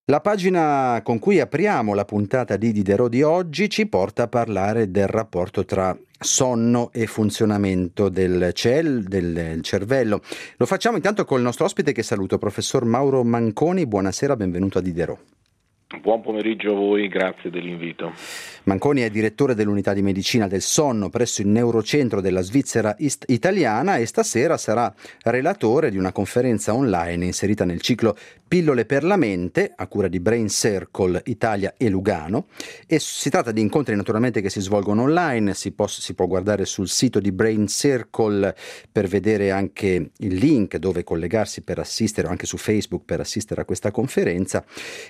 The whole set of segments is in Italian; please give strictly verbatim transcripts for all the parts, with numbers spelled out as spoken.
La pagina con cui apriamo la puntata di Diderot di oggi ci porta a parlare del rapporto tra sonno e funzionamento del, cel- del cervello. Lo facciamo intanto col nostro ospite che saluto, professor Mauro Manconi. Buonasera, benvenuto a Diderot. Buon pomeriggio a voi, grazie dell'invito. Manconi è direttore dell'unità di medicina del sonno presso il Neurocentro della Svizzera Ist- Italiana e stasera sarà relatore di una conferenza online inserita nel ciclo Pillole per la mente, a cura di Brain Circle Italia e Lugano. E si tratta di incontri naturalmente che si svolgono online, si, può, si può guardare sul sito di Brain Circle per vedere anche il link dove collegarsi per assistere, o anche su Facebook per assistere a questa conferenza.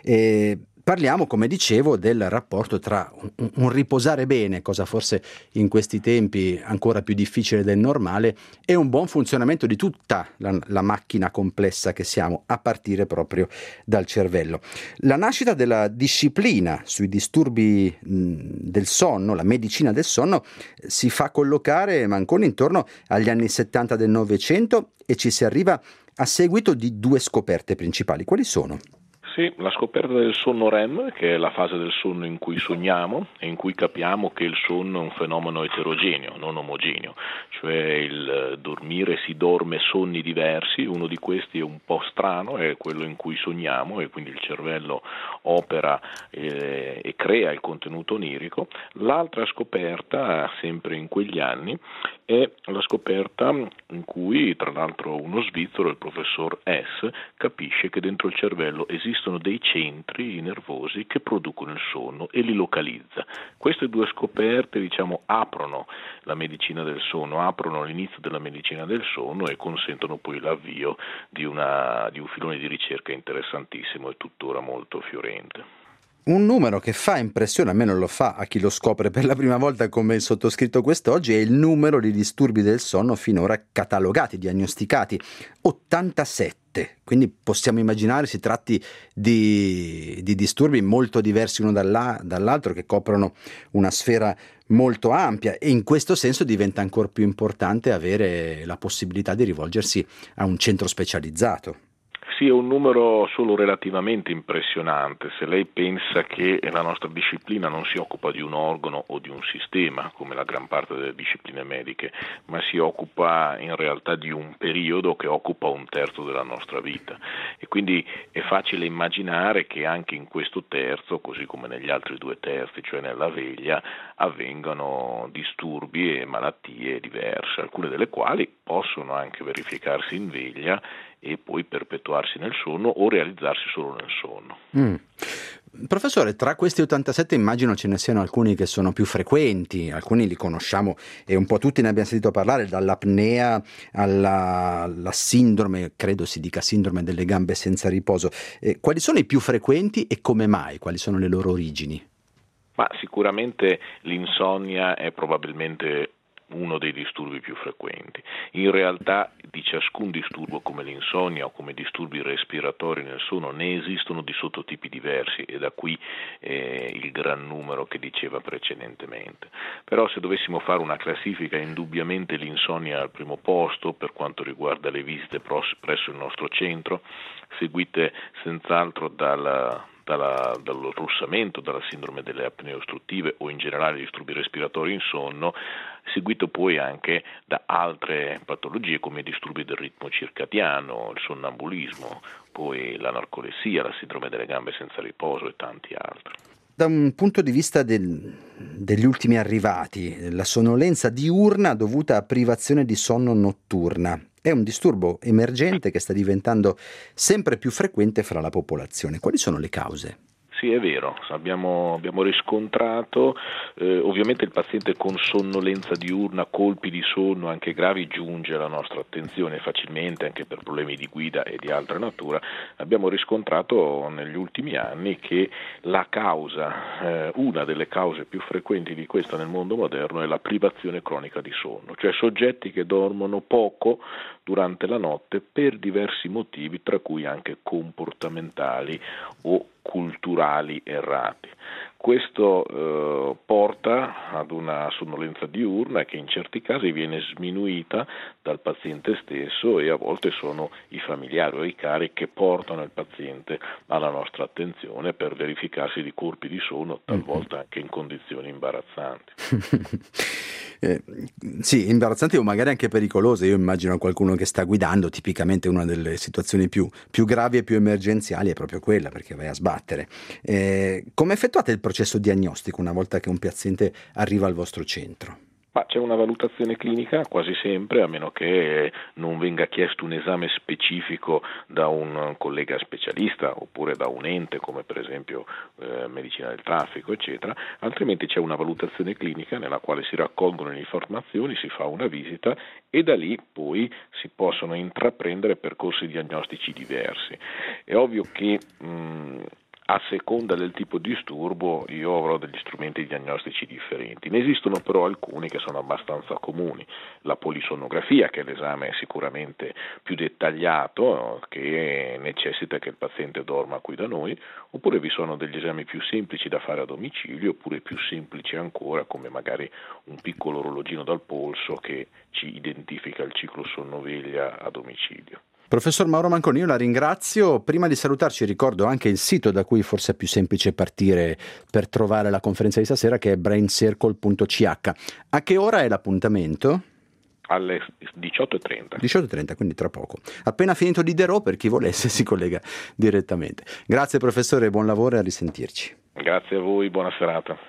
E parliamo, come dicevo, del rapporto tra un, un riposare bene, cosa forse in questi tempi ancora più difficile del normale, e un buon funzionamento di tutta la, la macchina complessa che siamo, a partire proprio dal cervello. La nascita della disciplina sui disturbi mh, del sonno, la medicina del sonno, si fa collocare, Manconi, intorno agli anni settanta del Novecento e ci si arriva a seguito di due scoperte principali. Quali sono? Sì, la scoperta del sonno R E M, che è la fase del sonno in cui sogniamo e in cui capiamo che il sonno è un fenomeno eterogeneo, non omogeneo, cioè il dormire, si dorme sonni diversi, uno di questi è un po' strano, è quello in cui sogniamo e quindi il cervello opera eh, e crea il contenuto onirico. L'altra scoperta, sempre in quegli anni, è la scoperta in cui, tra l'altro, uno svizzero, il professor S, capisce che dentro il cervello esistono dei centri nervosi che producono il sonno e li localizza. Queste due scoperte, diciamo, aprono la medicina del sonno, aprono l'inizio della medicina del sonno e consentono poi l'avvio di, una, di un filone di ricerca interessantissimo e tuttora molto fiorente. Un numero che fa impressione, almeno lo fa a chi lo scopre per la prima volta come il sottoscritto quest'oggi, è il numero di disturbi del sonno finora catalogati, diagnosticati, ottantasette. Quindi possiamo immaginare si tratti di, di disturbi molto diversi uno dalla, dall'altro, che coprono una sfera molto ampia, e in questo senso diventa ancora più importante avere la possibilità di rivolgersi a un centro specializzato. Sì, è un numero solo relativamente impressionante se lei pensa che la nostra disciplina non si occupa di un organo o di un sistema, come la gran parte delle discipline mediche, ma si occupa in realtà di un periodo che occupa un terzo della nostra vita. E quindi è facile immaginare che anche in questo terzo, così come negli altri due terzi, cioè nella veglia, avvengano disturbi e malattie diverse, alcune delle quali possono anche verificarsi in veglia e poi perpetuarsi nel sonno o realizzarsi solo nel sonno. Mm. Professore, tra questi ottantasette immagino ce ne siano alcuni che sono più frequenti, alcuni li conosciamo e un po' tutti ne abbiamo sentito parlare, dall'apnea alla, alla sindrome, credo si dica sindrome delle gambe senza riposo. Eh, quali sono i più frequenti e come mai? Quali sono le loro origini? Ma sicuramente l'insonnia è probabilmente uno dei disturbi più frequenti. In realtà di ciascun disturbo come l'insonnia o come disturbi respiratori nel sonno ne esistono di sottotipi diversi, e da qui eh, il gran numero che diceva precedentemente. Però se dovessimo fare una classifica, indubbiamente l'insonnia è al primo posto per quanto riguarda le visite presso il nostro centro, seguite senz'altro dal Dalla, dallo russamento, dalla sindrome delle apnee ostruttive o in generale disturbi respiratori in sonno, seguito poi anche da altre patologie come i disturbi del ritmo circadiano, il sonnambulismo, poi la narcolessia, la sindrome delle gambe senza riposo e tanti altri. Da un punto di vista del, degli ultimi arrivati, la sonnolenza diurna dovuta a privazione di sonno notturna è un disturbo emergente che sta diventando sempre più frequente fra la popolazione. Quali sono le cause? Sì, è vero, abbiamo, abbiamo riscontrato, eh, ovviamente il paziente con sonnolenza diurna, colpi di sonno anche gravi, giunge alla nostra attenzione facilmente anche per problemi di guida e di altra natura. Abbiamo riscontrato negli ultimi anni che la causa, eh, una delle cause più frequenti di questa nel mondo moderno è la privazione cronica di sonno, cioè soggetti che dormono poco durante la notte per diversi motivi, tra cui anche comportamentali o culturali errati. Questo eh, porta ad una sonnolenza diurna che in certi casi viene sminuita dal paziente stesso, e a volte sono i familiari o i cari che portano il paziente alla nostra attenzione per verificarsi di colpi di sonno, talvolta anche in condizioni imbarazzanti. eh, sì, imbarazzanti o magari anche pericolose. Io immagino qualcuno che sta guidando, tipicamente una delle situazioni più, più gravi e più emergenziali è proprio quella, perché vai a sbattere. Eh, come effettuate il processo diagnostico una volta che un paziente arriva al vostro centro? Ma c'è una valutazione clinica quasi sempre, a meno che non venga chiesto un esame specifico da un collega specialista oppure da un ente come per esempio eh, medicina del traffico, eccetera, altrimenti c'è una valutazione clinica nella quale si raccolgono le informazioni, si fa una visita e da lì poi si possono intraprendere percorsi diagnostici diversi. È ovvio che mh, a seconda del tipo di disturbo io avrò degli strumenti diagnostici differenti. Ne esistono però alcuni che sono abbastanza comuni. La polisonografia, che è l'esame sicuramente più dettagliato, che necessita che il paziente dorma qui da noi, oppure vi sono degli esami più semplici da fare a domicilio, oppure più semplici ancora, come magari un piccolo orologino dal polso che ci identifica il ciclo sonno-veglia a domicilio. Professor Mauro Manconi, io la ringrazio. Prima di salutarci ricordo anche il sito da cui forse è più semplice partire per trovare la conferenza di stasera, che è brain circle punto c h. A che ora è l'appuntamento? Alle diciotto e trenta. diciotto e trenta, quindi tra poco. Appena finito Diderot, per chi volesse si collega direttamente. Grazie professore, buon lavoro e a risentirci. Grazie a voi, buona serata.